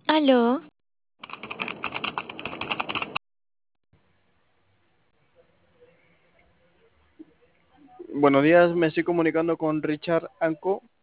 Aló, Buenos días, me estoy comunicando con Richard Anco.